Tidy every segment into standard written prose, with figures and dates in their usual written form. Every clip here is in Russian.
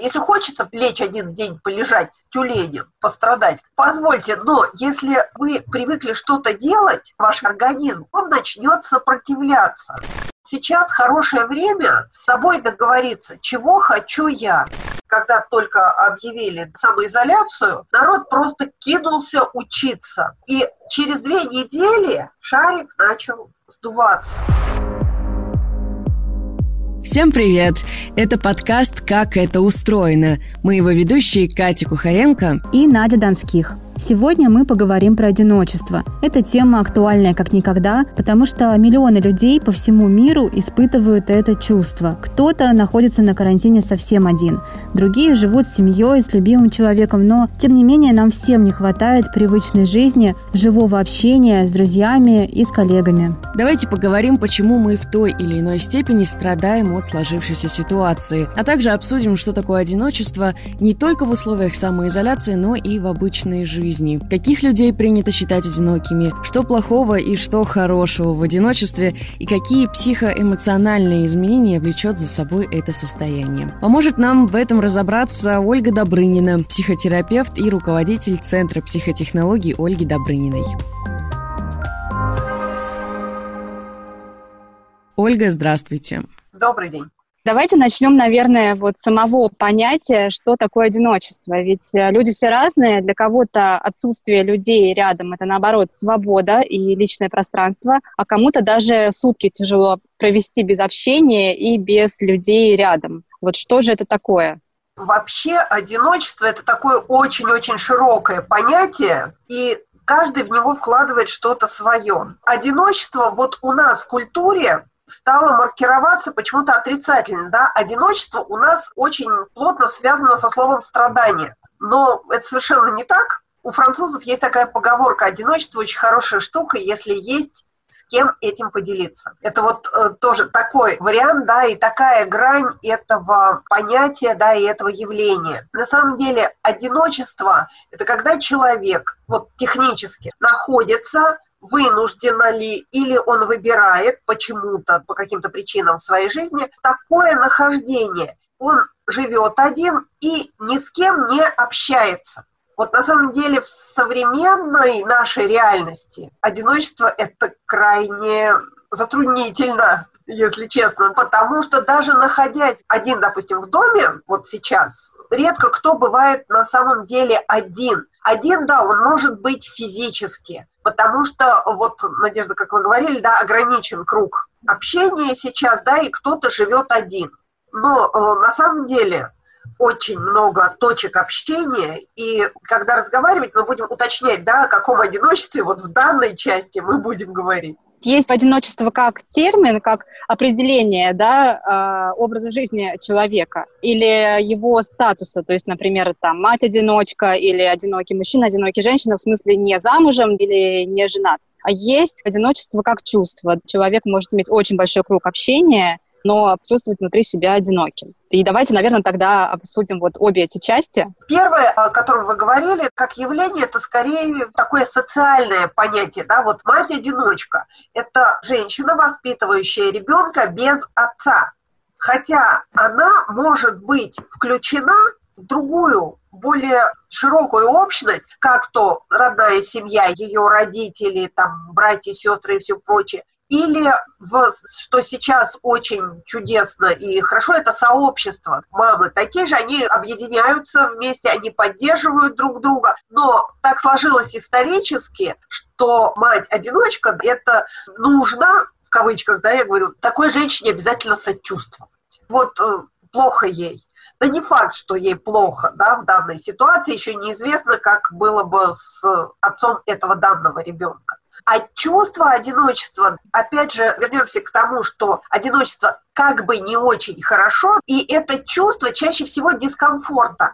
Если хочется лечь один день, полежать тюленем, пострадать, позвольте, но если вы привыкли что-то делать, ваш организм, он начнет сопротивляться. Сейчас хорошее время с собой договориться, чего хочу я. Когда только объявили самоизоляцию, народ просто кинулся учиться. И через 2 недели шарик начал сдуваться. Всем привет! Это подкаст «Как это устроено». Мы его ведущие Катя Кухаренко и Надя Донских. Сегодня мы поговорим про одиночество. Эта тема актуальная как никогда, потому что миллионы людей по всему миру испытывают это чувство. Кто-то находится на карантине совсем один, другие живут с семьей, с любимым человеком, но, тем не менее, нам всем не хватает привычной жизни, живого общения с друзьями и с коллегами. Давайте поговорим, почему мы в той или иной степени страдаем от сложившейся ситуации, а также обсудим, что такое одиночество не только в условиях самоизоляции, но и в обычной жизни. Каких людей принято считать одинокими, что плохого и что хорошего в одиночестве, и какие психоэмоциональные изменения влечет за собой это состояние. Поможет нам в этом разобраться Ольга Добрынина, психотерапевт и руководитель Центра психотехнологий Ольги Добрыниной. Ольга, здравствуйте. Добрый день. Давайте начнем, наверное, с самого понятия, что такое одиночество. Ведь люди все разные. Для кого-то отсутствие людей рядом – это, наоборот, свобода и личное пространство, а кому-то даже сутки тяжело провести без общения и без людей рядом. Что же это такое? Вообще одиночество – это такое очень-очень широкое понятие, и каждый в него вкладывает что-то свое. Одиночество у нас в культуре стало маркироваться почему-то отрицательно, да? Одиночество у нас очень плотно связано со словом «страдание». Но это совершенно не так. У французов есть такая поговорка: одиночество очень хорошая штука, если есть с кем этим поделиться. Это тоже такой вариант, да, и такая грань этого понятия, да, и этого явления. На самом деле одиночество – это когда человек технически находится, вынужденно ли, или он выбирает почему-то, по каким-то причинам в своей жизни, такое нахождение. Он живет один и ни с кем не общается. На самом деле в современной нашей реальности одиночество – это крайне затруднительно, если честно, потому что даже находясь один, допустим, в доме, сейчас, редко кто бывает на самом деле один. Один, да, он может быть физически, потому что, Надежда, как вы говорили, да, ограничен круг общения сейчас, да, и кто-то живет один. Но на самом деле очень много точек общения, и когда разговаривать, мы будем уточнять, да, о каком одиночестве в данной части мы будем говорить. Есть одиночество как термин, как определение, да, образа жизни человека или его статуса, то есть, например, мать-одиночка или одинокий мужчина, одинокий женщина, в смысле не замужем или не женат. А есть одиночество как чувство. Человек может иметь очень большой круг общения, но чувствовать внутри себя одиноким. И давайте, наверное, тогда обсудим обе эти части. Первое, о котором вы говорили, как явление, это скорее такое социальное понятие, да, мать-одиночка – это женщина, воспитывающая ребенка без отца, хотя она может быть включена в другую, более широкую общность, как то родная семья, ее родители, братья, сестры и все прочее. Или, что сейчас очень чудесно и хорошо, это сообщество. Мамы такие же, они объединяются вместе, они поддерживают друг друга. Но так сложилось исторически, что мать-одиночка, это нужно, в кавычках, да, я говорю, такой женщине обязательно сочувствовать. Плохо ей. Да не факт, что ей плохо, да, в данной ситуации. Еще неизвестно, как было бы с отцом этого данного ребенка. А чувство одиночества, опять же, вернемся к тому, что одиночество как бы не очень хорошо, и это чувство чаще всего дискомфорта.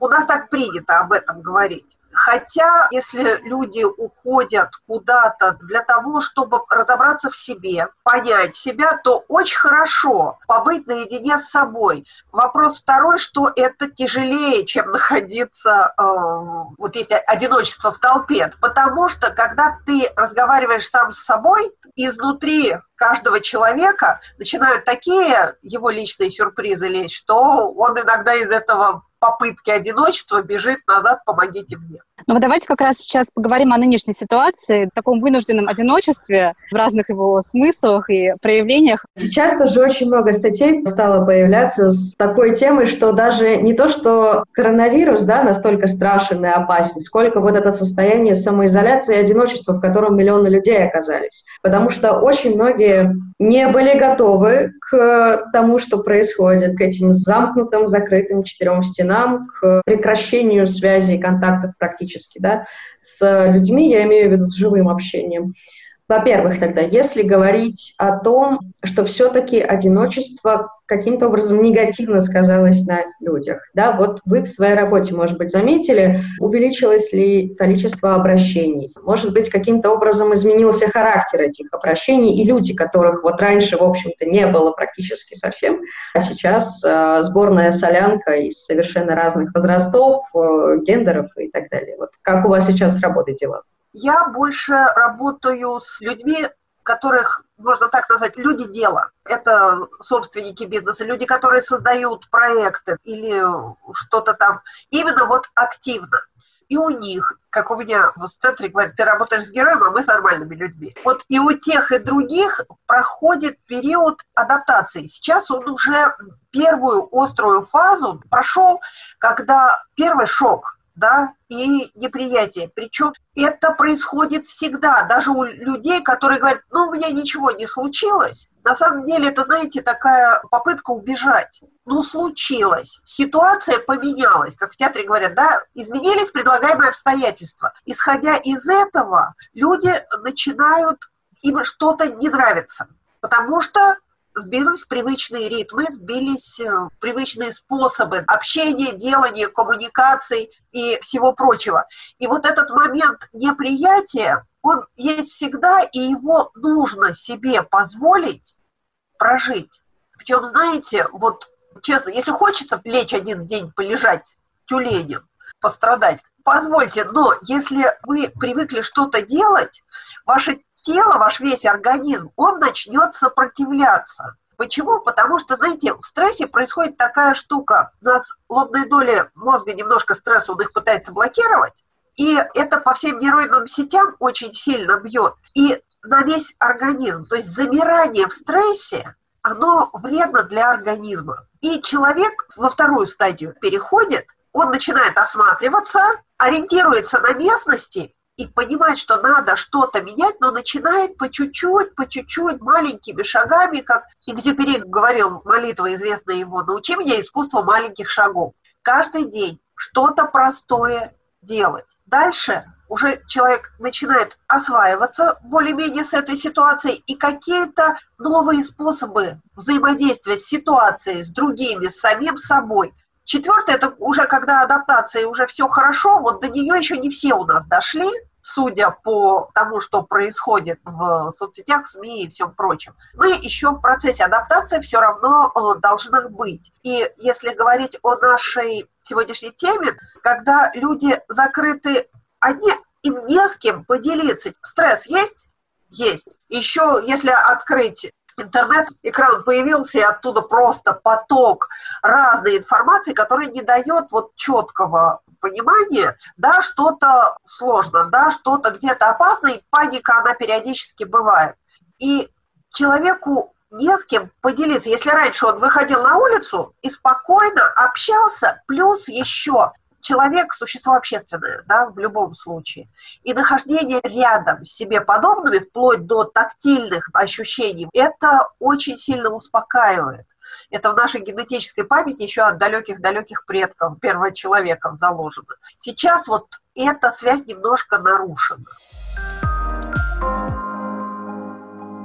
У нас так принято об этом говорить. Хотя, если люди уходят куда-то для того, чтобы разобраться в себе, понять себя, то очень хорошо побыть наедине с собой. Вопрос второй, что это тяжелее, чем находиться, вот есть одиночество в толпе. Потому что, когда ты разговариваешь сам с собой, изнутри каждого человека начинают такие его личные сюрпризы лезть, что он иногда из этого попытки одиночества бежит назад: помогите мне. Ну вот давайте как раз сейчас поговорим о нынешней ситуации, таком вынужденном одиночестве в разных его смыслах и проявлениях. Сейчас тоже очень много статей стало появляться с такой темой, что даже не то, что коронавирус, да, настолько страшен и опасен, сколько вот это состояние самоизоляции и одиночества, в котором миллионы людей оказались. Потому что очень многие не были готовы к тому, что происходит, к этим замкнутым, закрытым 4 стенам, к прекращению связи и контактов практически, да, с людьми, я имею в виду с живым общением. Во-первых, тогда, если говорить о том, что все-таки одиночество каким-то образом негативно сказалось на людях, да, вот вы в своей работе, может быть, заметили, увеличилось ли количество обращений, может быть, каким-то образом изменился характер этих обращений, и люди, которых вот раньше, в общем-то, не было практически совсем, а сейчас сборная солянка из совершенно разных возрастов, гендеров и так далее. Вот как у вас сейчас с работой дела? Я больше работаю с людьми, которых можно так назвать, люди дела. Это собственники бизнеса, люди, которые создают проекты или что-то там, именно вот активно. И у них, как у меня в центре говорят, ты работаешь с героем, а мы с нормальными людьми. Вот и у тех, и других проходит период адаптации. Сейчас он уже первую острую фазу прошел, когда первый шок, да, и неприятие. Причем это происходит всегда, даже у людей, которые говорят, ну, у меня ничего не случилось. На самом деле, это, знаете, такая попытка убежать. Ну, случилось. Ситуация поменялась, как в театре говорят, да, изменились предлагаемые обстоятельства. Исходя из этого, люди начинают, им что-то не нравится, потому что сбились привычные ритмы, сбились привычные способы общения, делания, коммуникаций и всего прочего. И вот этот момент неприятия, он есть всегда, и его нужно себе позволить прожить. Причем, знаете, вот честно, если хочется лечь один день, полежать тюленем, пострадать, позвольте, но если вы привыкли что-то делать, ваше тело, ваш весь организм, он начнет сопротивляться. Почему? Потому что, знаете, в стрессе происходит такая штука. У нас лобные доли мозга немножко стресса, он их пытается блокировать, и это по всем нейронным сетям очень сильно бьет. И на весь организм. То есть замирание в стрессе, оно вредно для организма. И человек во вторую стадию переходит, он начинает осматриваться, ориентируется на местности, и понимает, что надо что-то менять, но начинает по чуть-чуть, маленькими шагами, как Экзюпери говорил, молитва известная его, научи меня искусству маленьких шагов. Каждый день что-то простое делать. Дальше уже человек начинает осваиваться более-менее с этой ситуацией, и какие-то новые способы взаимодействия с ситуацией, с другими, с самим собой. Четвертое, это уже когда адаптация, уже все хорошо, вот до нее еще не все у нас дошли, судя по тому, что происходит в соцсетях, СМИ и всем прочем. Мы еще в процессе адаптации все равно должны быть. И если говорить о нашей сегодняшней теме, когда люди закрыты одни, им не с кем поделиться. Стресс есть? Есть. Еще если открыть интернет, экран появился, и оттуда просто поток разной информации, который не дает вот четкого понимания, да, что-то сложно, да, что-то где-то опасно, и паника, она периодически бывает. И человеку не с кем поделиться. Если раньше он выходил на улицу и спокойно общался, плюс еще человек – существо общественное, да, в любом случае. И нахождение рядом с себе подобными, вплоть до тактильных ощущений, это очень сильно успокаивает. Это в нашей генетической памяти еще от далеких-далеких предков первого человека заложено. Сейчас вот эта связь немножко нарушена.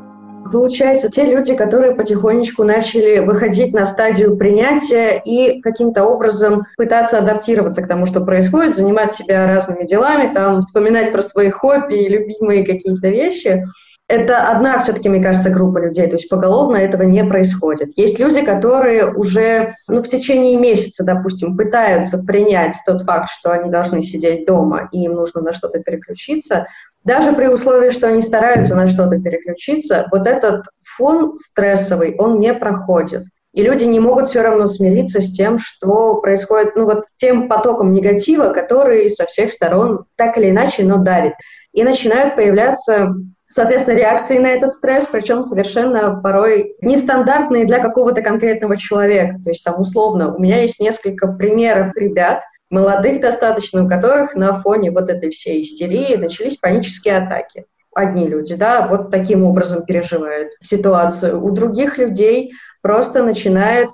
Получается, те люди, которые потихонечку начали выходить на стадию принятия и каким-то образом пытаться адаптироваться к тому, что происходит, занимать себя разными делами, там, вспоминать про свои хобби и любимые какие-то вещи, это одна все-таки, мне кажется, группа людей, то есть поголовно этого не происходит. Есть люди, которые уже в течение месяца, допустим, пытаются принять тот факт, что они должны сидеть дома и им нужно на что-то переключиться. Даже при условии, что они стараются на что-то переключиться, вот этот фон стрессовый, он не проходит. И люди не могут все равно смириться с тем, что происходит, с тем потоком негатива, который со всех сторон так или иначе, но давит. И начинают появляться, соответственно, реакции на этот стресс, причем совершенно порой нестандартные для какого-то конкретного человека. То есть там условно у меня есть несколько примеров ребят, молодых достаточно, у которых на фоне вот этой всей истерии начались панические атаки. Одни люди, вот таким образом переживают ситуацию. У других людей просто начинает,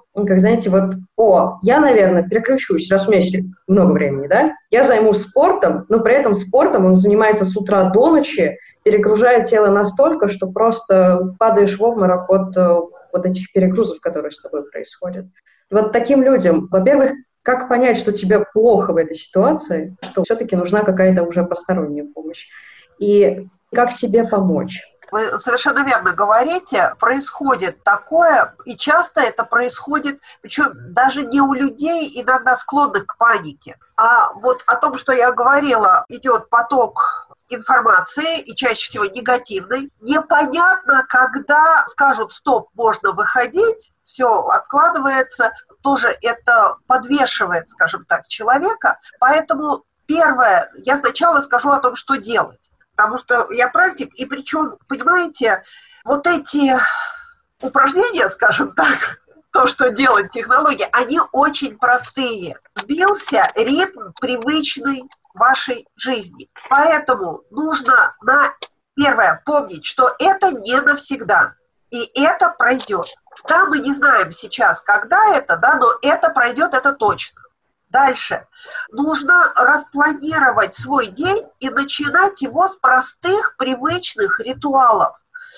я, наверное, переключусь, раз у меня есть много времени, я займусь спортом, но при этом спортом он занимается с утра до ночи, перегружает тело настолько, что просто падаешь в обморок от вот этих перегрузов, которые с тобой происходят. Вот таким людям, во-первых, как понять, что тебе плохо в этой ситуации, что все-таки нужна какая-то уже посторонняя помощь, и как себе помочь? Вы совершенно верно говорите, происходит такое, и часто это происходит, причем даже не у людей, иногда склонных к панике, а вот о том, что я говорила, идет поток информации, и чаще всего негативной. Непонятно, когда скажут «стоп, можно выходить», все откладывается, тоже это подвешивает, скажем так, человека. Поэтому первое, я сначала скажу о том, что делать. Потому что я практик, и причем, понимаете, вот эти упражнения, скажем так, то, что делает технология, они очень простые. Сбился ритм привычный вашей жизни. Поэтому нужно первое помнить, что это не навсегда, и это пройдет. Да, мы не знаем сейчас, когда это, но это пройдет, это точно. Дальше. Нужно распланировать свой день и начинать его с простых, привычных ритуалов.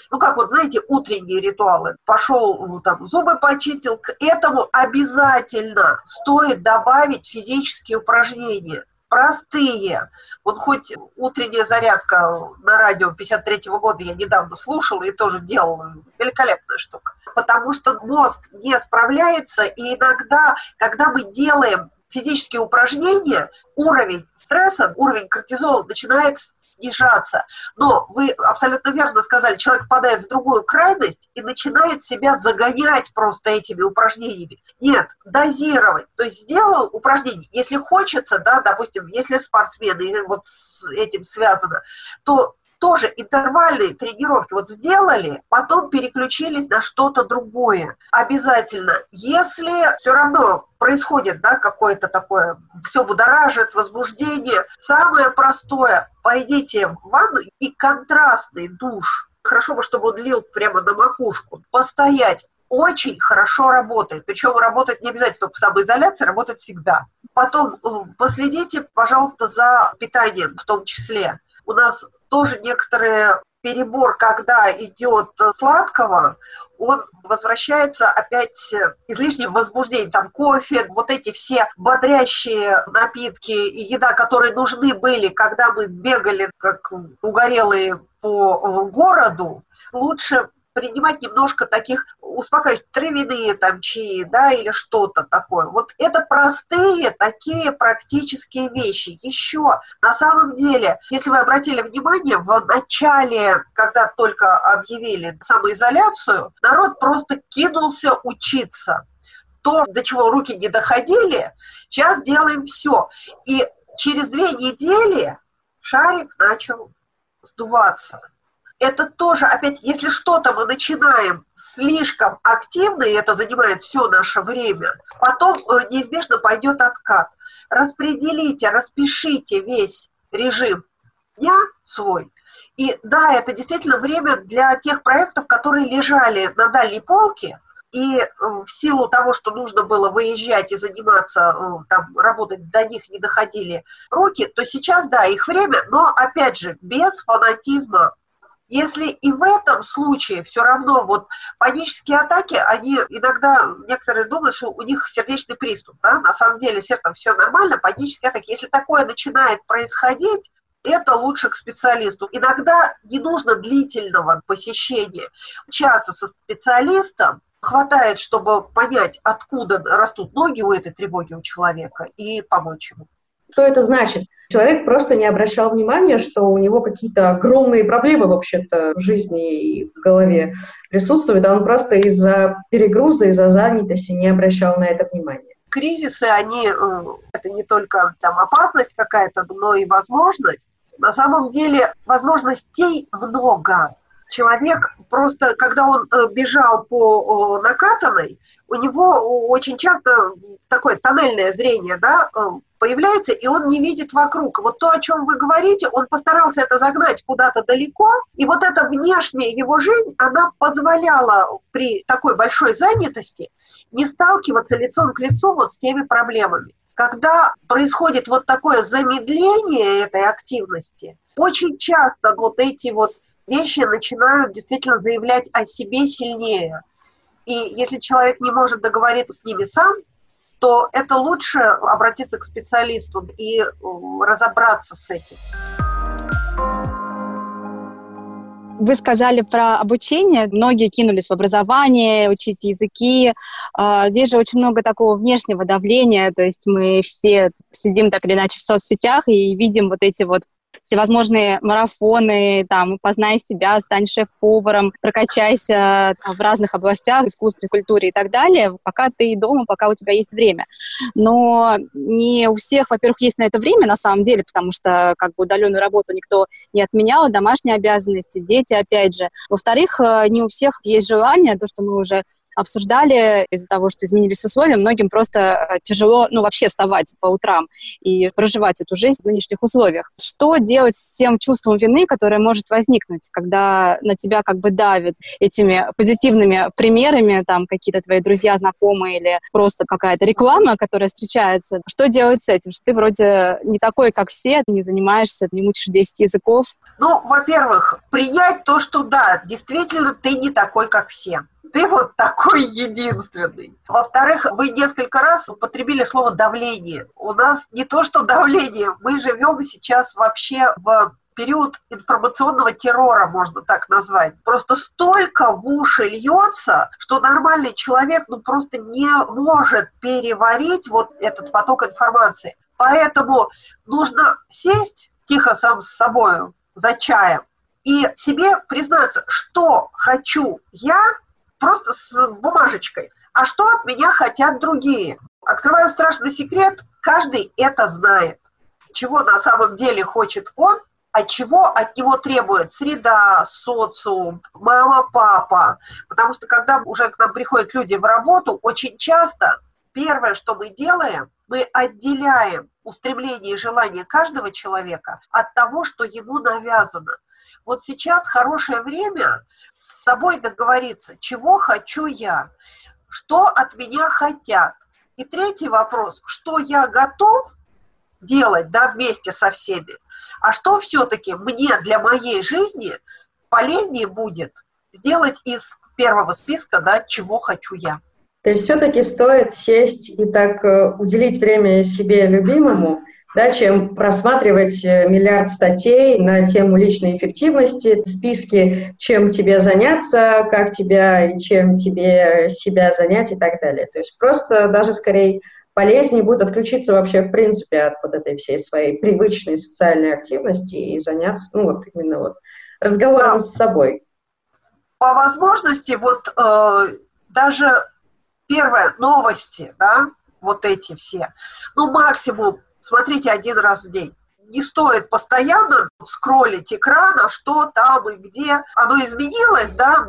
Утренние ритуалы. Пошел, зубы почистил. К этому обязательно стоит добавить физические упражнения. Простые. Хоть утренняя зарядка на радио 53-го года я недавно слушала и тоже делала. Великолепная штука. Потому что мозг не справляется, и иногда, когда мы делаем физические упражнения, уровень стресса, уровень кортизола начинает снижаться. Но вы абсолютно верно сказали, человек впадает в другую крайность и начинает себя загонять просто этими упражнениями. Нет, дозировать. То есть сделал упражнение, если хочется, допустим, если спортсмены, и с этим связано, то тоже интервальные тренировки сделали, потом переключились на что-то другое. Обязательно. Если все равно происходит, какое-то такое, все будоражит, возбуждение, самое простое, пойдите в ванну и контрастный душ. Хорошо бы, чтобы он лил прямо на макушку. Постоять. Очень хорошо работает. Причем работает не обязательно только в самоизоляции, работает всегда. Потом последите, пожалуйста, за питанием в том числе. У нас тоже некоторый перебор, когда идет сладкого, он возвращается опять излишним возбуждением. Там кофе, вот эти все бодрящие напитки и еда, которые нужны были, когда мы бегали как угорелые по городу, лучше принимать немножко таких успокаивающих, травяные чаи, или что-то такое. Это простые такие практические вещи. Еще, на самом деле, если вы обратили внимание, в начале, когда только объявили самоизоляцию, народ просто кинулся учиться. То, до чего руки не доходили, сейчас делаем все. И через 2 недели шарик начал сдуваться. Это тоже, опять, если что-то мы начинаем слишком активно, и это занимает все наше время, потом неизбежно пойдет откат. Распределите, распишите весь режим дня свой. И да, это действительно время для тех проектов, которые лежали на дальней полке, и в силу того, что нужно было выезжать и заниматься, работать, до них не доходили руки, то сейчас, да, их время, но, опять же, без фанатизма Если и в этом случае все равно вот панические атаки, они иногда, некоторые думают, что у них сердечный приступ, да? На самом деле с сердцем все нормально, панические атаки. Если такое начинает происходить, это лучше к специалисту. Иногда не нужно длительного посещения. Часа со специалистом хватает, чтобы понять, откуда растут ноги у этой тревоги у человека, и помочь ему. Что это значит? Человек просто не обращал внимания, что у него какие-то огромные проблемы вообще-то в жизни и в голове присутствуют, а он просто из-за перегруза, из-за занятости не обращал на это внимания. Кризисы, это не только там опасность какая-то, но и возможность. На самом деле возможностей много. Человек просто, когда он бежал по накатанной, у него очень часто такое тоннельное зрение, да, появляется, и он не видит вокруг. Вот то, о чем вы говорите, он постарался это загнать куда-то далеко, и вот эта внешняя его жизнь, она позволяла при такой большой занятости не сталкиваться лицом к лицу вот с теми проблемами. Когда происходит вот такое замедление этой активности, очень часто вот эти вот вещи начинают действительно заявлять о себе сильнее. И если человек не может договориться с ними сам, то это лучше обратиться к специалисту и разобраться с этим. Вы сказали про обучение. Многие кинулись в образование, учить языки. Здесь же очень много такого внешнего давления. То есть мы все сидим так или иначе в соцсетях и видим вот эти вот всевозможные марафоны, там, познай себя, стань шеф-поваром, прокачайся в разных областях, искусстве, культуре и так далее, пока ты дома, пока у тебя есть время. Но не у всех, во-первых, есть на это время, на самом деле, потому что как бы удаленную работу никто не отменял, домашние обязанности, дети, опять же. Во-вторых, не у всех есть желание, то, что мы уже обсуждали, из-за того, что изменились условия, многим просто тяжело, вообще вставать по утрам и проживать эту жизнь в нынешних условиях. Что делать с тем чувством вины, которое может возникнуть, когда на тебя как бы давят этими позитивными примерами, там, какие-то твои друзья, знакомые или просто какая-то реклама, которая встречается? Что делать с этим? Что ты вроде не такой, как все, не занимаешься, не учишь 10 языков? Во-первых, принять то, что да, действительно, ты не такой, как все. Ты вот такой единственный. Во-вторых, вы несколько раз употребили слово «давление». У нас не то, что давление. Мы живем сейчас вообще в период информационного террора, можно так назвать. Просто столько в уши льется, что нормальный человек просто не может переварить вот этот поток информации. Поэтому нужно сесть тихо сам с собой за чаем и себе признаться, что хочу я, просто с бумажечкой. А что от меня хотят другие? Открываю страшный секрет, каждый это знает. Чего на самом деле хочет он, а чего от него требует среда, социум, мама, папа. Потому что когда уже к нам приходят люди в работу, очень часто первое, что мы делаем, мы отделяем устремление и желание каждого человека от того, что ему навязано. Вот сейчас хорошее время с собой договориться, чего хочу я, что от меня хотят. И третий вопрос, что я готов делать, вместе со всеми, а что все-таки мне для моей жизни полезнее будет сделать из первого списка, чего хочу я. То есть все-таки стоит сесть и так уделить время себе любимому, чем просматривать миллиард статей на тему личной эффективности, списки, чем тебе заняться, как тебя и чем тебе себя занять и так далее. То есть просто даже скорее полезнее будет отключиться вообще в принципе от вот этой всей своей привычной социальной активности и заняться именно разговором с собой. По возможности даже первое, новости, вот эти все, максимум смотрите один раз в день. Не стоит постоянно скроллить экран, а что там и где. Оно изменилось,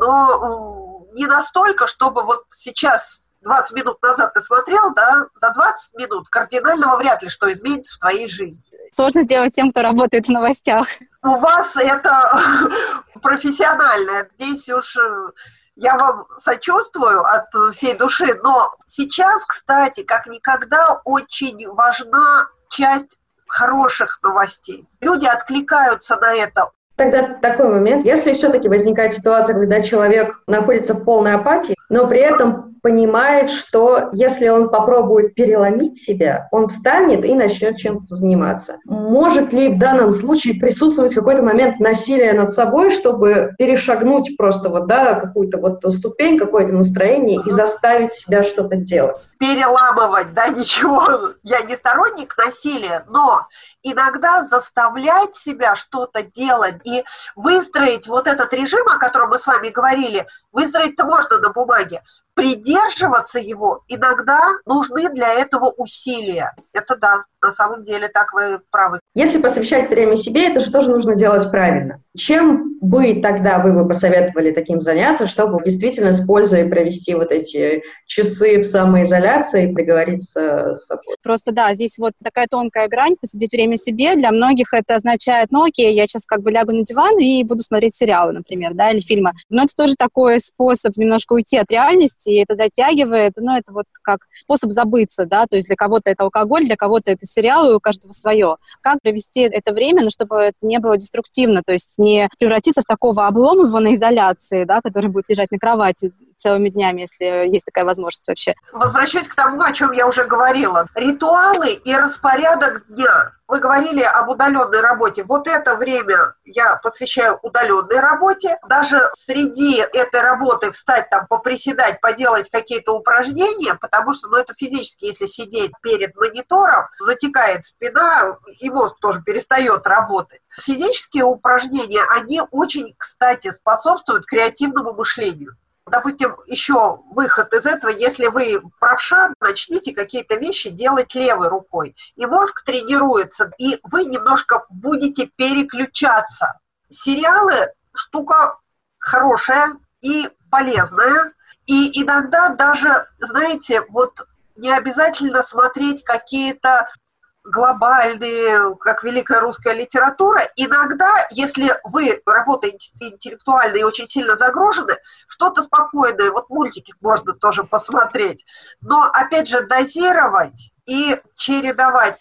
но не настолько, чтобы вот сейчас 20 минут назад ты смотрел, за 20 минут кардинального вряд ли что изменится в твоей жизни. Сложно сделать тем, кто работает в новостях. У вас это профессионально. Здесь уж я вам сочувствую от всей души, но сейчас, кстати, как никогда очень важна часть хороших новостей. Люди откликаются на это. Тогда такой момент, если все-таки возникает ситуация, когда человек находится в полной апатии, но при этом понимает, что если он попробует переломить себя, он встанет и начнет чем-то заниматься. Может ли в данном случае присутствовать какой-то момент насилия над собой, чтобы перешагнуть просто какую-то ступень, какое-то настроение и заставить себя что-то делать? Переламывать, ничего. Я не сторонник насилия, но иногда заставлять себя что-то делать и выстроить вот этот режим, о котором мы с вами говорили, выстроить-то можно на бумаге, придерживаться его иногда нужны для этого усилия. Это да, на самом деле так, вы правы. Если посвящать время себе, это же тоже нужно делать правильно. Чем вы посоветовали таким заняться, чтобы действительно с пользой провести вот эти часы в самоизоляции и договориться с собой? Просто да, здесь вот такая тонкая грань, посвятить время себе. Для многих это означает, окей, я сейчас лягу на диван и буду смотреть сериалы, например, или фильмы. Но это тоже такой способ немножко уйти от реальности, и это затягивает, это вот как способ забыться, то есть для кого-то это алкоголь, для кого-то это сериал, и у каждого свое. Как провести это время, чтобы это не было деструктивно, то есть не превратиться в такого обломова на изоляции, который будет лежать на кровати целыми днями, если есть такая возможность вообще. Возвращаюсь к тому, о чем я уже говорила. Ритуалы и распорядок дня. Вы говорили об удаленной работе. Вот это время я посвящаю удаленной работе. Даже среди этой работы встать поприседать, поделать какие-то упражнения, потому что, это физически, если сидеть перед монитором, затекает спина, и мозг тоже перестает работать. Физические упражнения, они очень, кстати, способствуют креативному мышлению. Допустим, еще выход из этого, если вы правша, начните какие-то вещи делать левой рукой. И мозг тренируется, и вы немножко будете переключаться. Сериалы – штука хорошая и полезная. И иногда даже, не обязательно смотреть какие-то глобальные, как великая русская литература. Иногда, если вы работаете интеллектуально и очень сильно загружены, что-то спокойное, мультики можно тоже посмотреть. Но, опять же, дозировать и чередовать.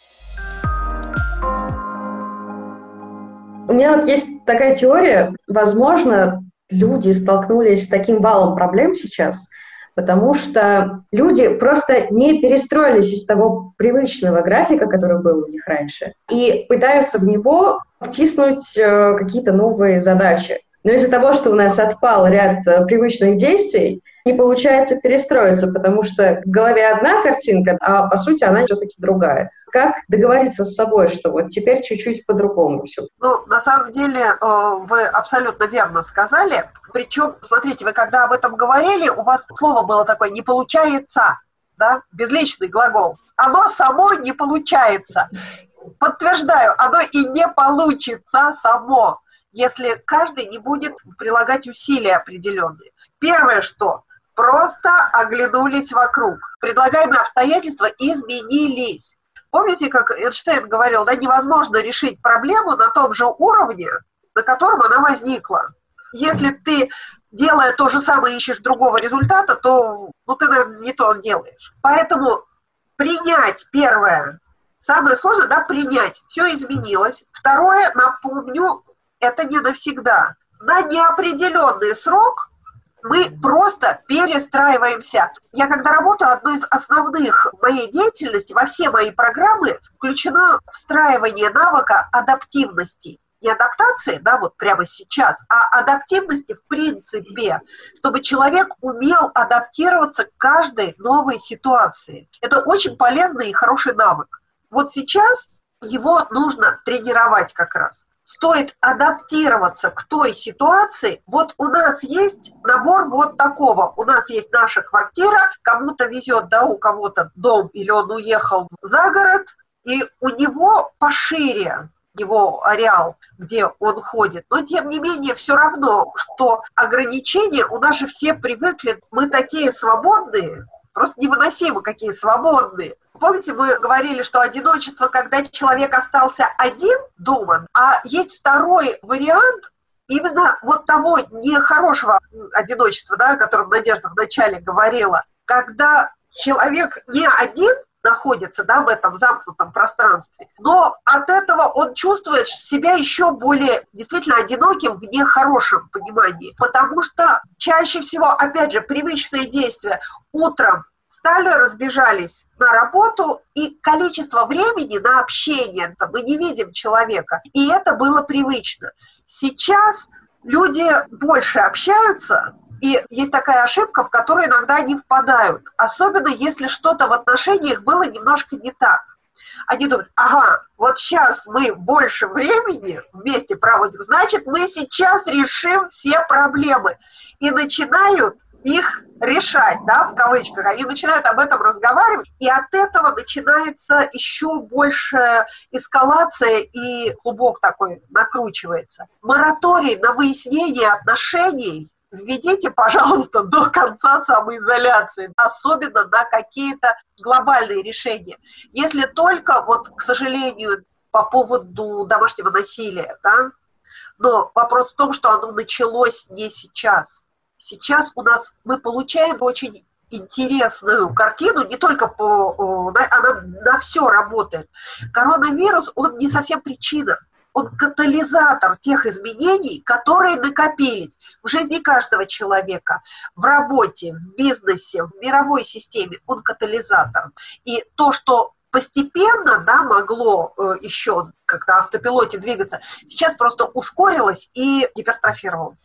У меня есть такая теория. Возможно, люди столкнулись с таким валом проблем сейчас, потому что люди просто не перестроились из того привычного графика, который был у них раньше, и пытаются в него втиснуть какие-то новые задачи. Но из-за того, что у нас отпал ряд привычных действий, не получается перестроиться, потому что в голове одна картинка, а по сути она все-таки другая. Как договориться с собой, что теперь чуть-чуть по-другому все? На самом деле, вы абсолютно верно сказали. Причем, смотрите, вы когда об этом говорили, у вас слово было такое «не получается», безличный глагол. Оно само не получается. Подтверждаю, оно и не получится само, если каждый не будет прилагать усилия определенные. Первое, что просто оглянулись вокруг. Предлагаемые обстоятельства изменились. Помните, как Эйнштейн говорил, невозможно решить проблему на том же уровне, на котором она возникла. Если ты, делая то же самое, ищешь другого результата, то ты, наверное, не то делаешь. Поэтому принять первое. Самое сложное, принять. Все изменилось. Второе, напомню, это не навсегда. На неопределенный срок мы просто перестраиваемся. Я когда работаю, одно из основных моей деятельности, во все мои программы включено встраивание навыка адаптивности. Не адаптации, прямо сейчас, а адаптивности в принципе, чтобы человек умел адаптироваться к каждой новой ситуации. Это очень полезный и хороший навык. Сейчас его нужно тренировать как раз. Стоит адаптироваться к той ситуации. У нас есть набор такого. У нас есть наша квартира, кому-то везет, у кого-то дом, или он уехал за город, и у него пошире его ареал, где он ходит. Но, тем не менее, все равно, что ограничения, у нас же все привыкли, мы такие свободные, просто невыносимо какие свободные. Помните, мы говорили, что одиночество, когда человек остался один дома, а есть второй вариант именно того нехорошего одиночества, о котором Надежда вначале говорила, когда человек не один, находится, да, в этом замкнутом пространстве. Но от этого он чувствует себя еще более действительно одиноким в нехорошем понимании, потому что чаще всего, опять же, привычные действия. Утром встали, разбежались на работу, и количество времени на общение, мы не видим человека, и это было привычно. Сейчас люди больше общаются, и есть такая ошибка, в которую иногда они впадают, особенно если что-то в отношениях было немножко не так. Они думают, ага, вот сейчас мы больше времени вместе проводим, значит, мы сейчас решим все проблемы. И начинают их решать, да, в кавычках. Они начинают об этом разговаривать, и от этого начинается еще большая эскалация, и клубок такой накручивается. Мораторий на выяснение отношений введите, пожалуйста, до конца самоизоляции, особенно на какие-то глобальные решения. Если только, вот, к сожалению, по поводу домашнего насилия, да, но вопрос в том, что оно началось не сейчас. Сейчас у нас мы получаем очень интересную картину, не только она на все работает. Коронавирус, он не совсем причина. Он катализатор тех изменений, которые накопились в жизни каждого человека, в работе, в бизнесе, в мировой системе. Он катализатор. И то, что постепенно, да, могло еще как-то автопилоте двигаться, сейчас просто ускорилось и гипертрофировалось.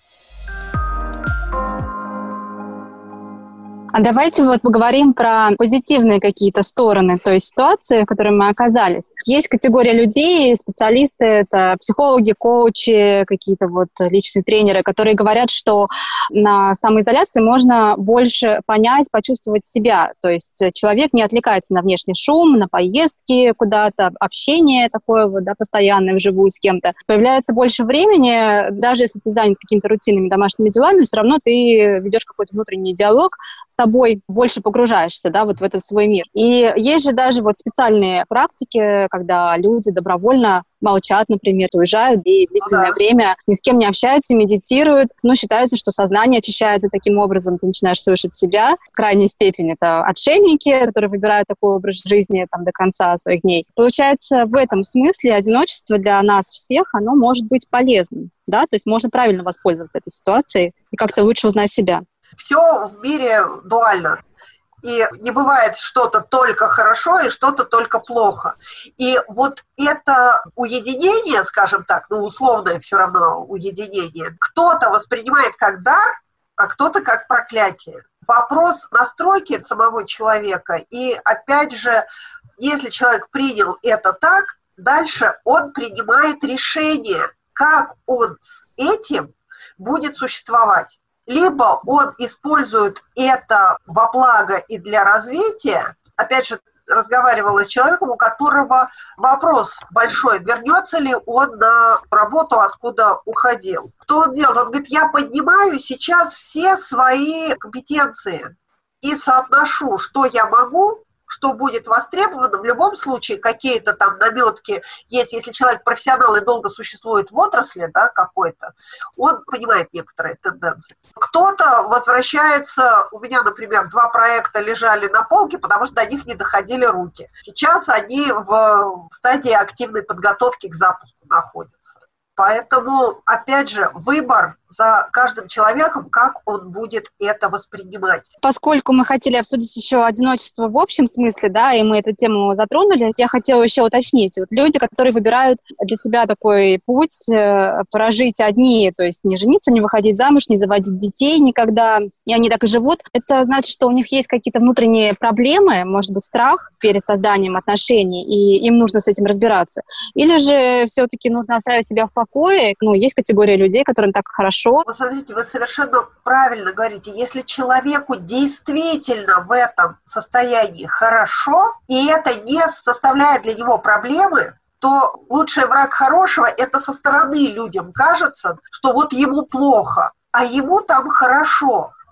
А давайте вот поговорим про позитивные какие-то стороны той ситуации, в которой мы оказались. Есть категория людей, специалисты, это психологи, коучи, какие-то вот личные тренеры, которые говорят, что на самоизоляции можно больше понять, почувствовать себя. То есть человек не отвлекается на внешний шум, на поездки куда-то, общение такое вот, да, постоянное, вживую с кем-то. Появляется больше времени, даже если ты занят какими-то рутинными домашними делами, все равно ты ведешь какой-то внутренний диалог с собой, больше погружаешься, да, вот в этот свой мир. И есть же даже вот специальные практики, когда люди добровольно молчат, например, уезжают и длительное время ни с кем не общаются, медитируют. Но считается, что сознание очищается таким образом, ты начинаешь слышать себя. В крайней степени это отшельники, которые выбирают такой образ жизни там, до конца своих дней. Получается, в этом смысле одиночество для нас всех, оно может быть полезным. Да? То есть можно правильно воспользоваться этой ситуацией и как-то лучше узнать себя. Все в мире дуально. И не бывает что-то только хорошо и что-то только плохо. И вот это уединение, скажем так, ну условное все равно уединение, кто-то воспринимает как дар, а кто-то как проклятие. Вопрос настройки самого человека. И опять же, если человек принял это так, дальше он принимает решение, как он с этим будет существовать. Либо он использует это во благо и для развития. Опять же, разговаривала с человеком, у которого вопрос большой, вернется ли он на работу, откуда уходил. Что он делает? Он говорит, я поднимаю сейчас все свои компетенции и соотношу, что я могу, что будет востребовано. В любом случае какие-то там наметки есть. Если человек профессионал и долго существует в отрасли, да, какой-то, он понимает некоторые тенденции. Кто-то возвращается, у меня, например, 2 проекта лежали на полке, потому что до них не доходили руки. Сейчас они в стадии активной подготовки к запуску находятся. Поэтому, опять же, выбор за каждым человеком, как он будет это воспринимать. Поскольку мы хотели обсудить еще одиночество в общем смысле, да, и мы эту тему затронули, я хотела еще уточнить. Вот люди, которые выбирают для себя такой путь прожить одни, то есть не жениться, не выходить замуж, не заводить детей никогда, и они так и живут, это значит, что у них есть какие-то внутренние проблемы, может быть, страх перед созданием отношений, и им нужно с этим разбираться. Или же все-таки нужно оставить себя в покое. Ну, есть категория людей, которым так хорошо. Вот смотрите, вы совершенно правильно говорите. Если человеку действительно в этом состоянии хорошо, и это не составляет для него проблемы, то лучший враг хорошего – это со стороны людям кажется, что вот ему плохо, а ему там хорошо.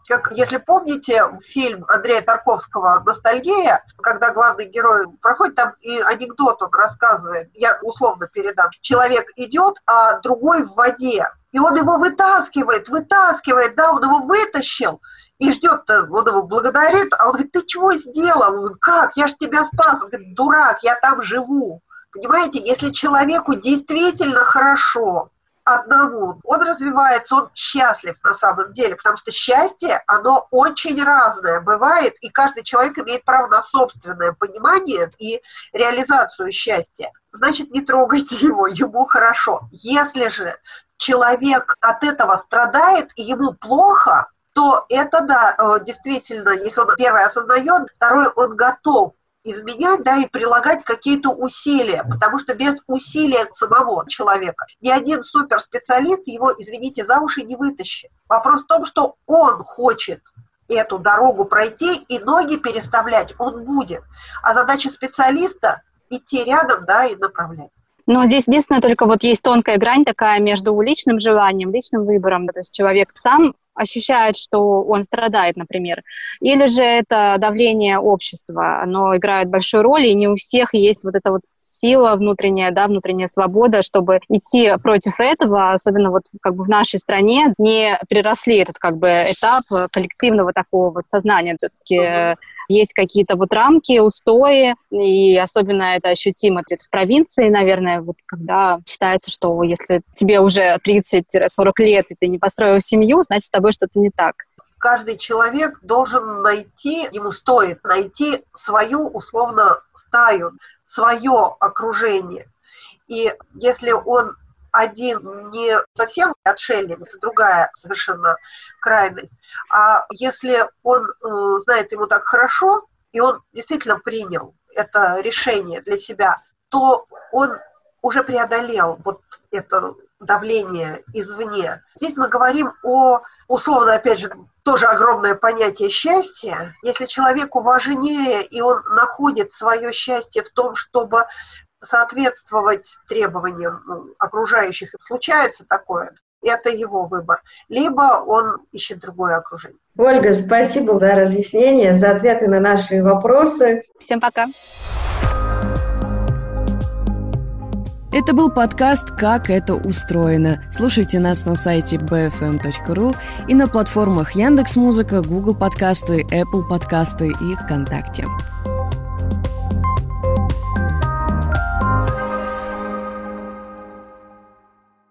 Как, если помните, фильм Андрея Тарковского «Ностальгия», когда главный герой проходит, там и анекдот он рассказывает, я условно передам. Человек идет, а другой в воде, и он его вытаскивает, да, он его вытащил, и ждет, он его благодарит, а он говорит: ты чего сделал? Он говорит: как? Я ж тебя спас. Он говорит: дурак, я там живу. Понимаете, если человеку действительно хорошо одному, он развивается, он счастлив на самом деле, потому что счастье, оно очень разное бывает, и каждый человек имеет право на собственное понимание и реализацию счастья. Значит, не трогайте его, ему хорошо. Если же человек от этого страдает и ему плохо, то это, да, действительно, если он первый осознает, второй он готов изменять, да, и прилагать какие-то усилия, потому что без усилия самого человека ни один суперспециалист его, извините, за уши не вытащит. Вопрос в том, что он хочет эту дорогу пройти и ноги переставлять он будет. А задача специалиста — идти рядом, да, и направлять. Но здесь единственное, только вот есть тонкая грань такая между личным желанием, личным выбором, да, то есть человек сам ощущает, что он страдает, например, или же это давление общества, оно играет большую роль, и не у всех есть вот эта вот сила внутренняя, да, внутренняя свобода, чтобы идти против этого, особенно вот как бы в нашей стране не переросли этот как бы этап коллективного такого вот сознания, все-таки есть какие-то вот рамки, устои, и особенно это ощутимо где-то в провинции, наверное, вот когда считается, что если тебе уже 30-40 лет, и ты не построил семью, значит, с тобой что-то не так. Каждый человек должен найти, ему стоит найти свою, условно, стаю, свое окружение. И если он один не совсем отшельник, это другая совершенно крайность. А если он знает, ему так хорошо, и он действительно принял это решение для себя, то он уже преодолел вот это давление извне. Здесь мы говорим о, условно, опять же, тоже огромное понятие счастья. Если человеку важнее, и он находит свое счастье в том, чтобы соответствовать требованиям окружающих, случается такое, это его выбор. Либо он ищет другое окружение. Ольга, спасибо за разъяснение, за ответы на наши вопросы. Всем пока. Это был подкаст «Как это устроено». Слушайте нас на сайте bfm.ru и на платформах Яндекс.Музыка, Google подкасты, Apple подкасты и ВКонтакте.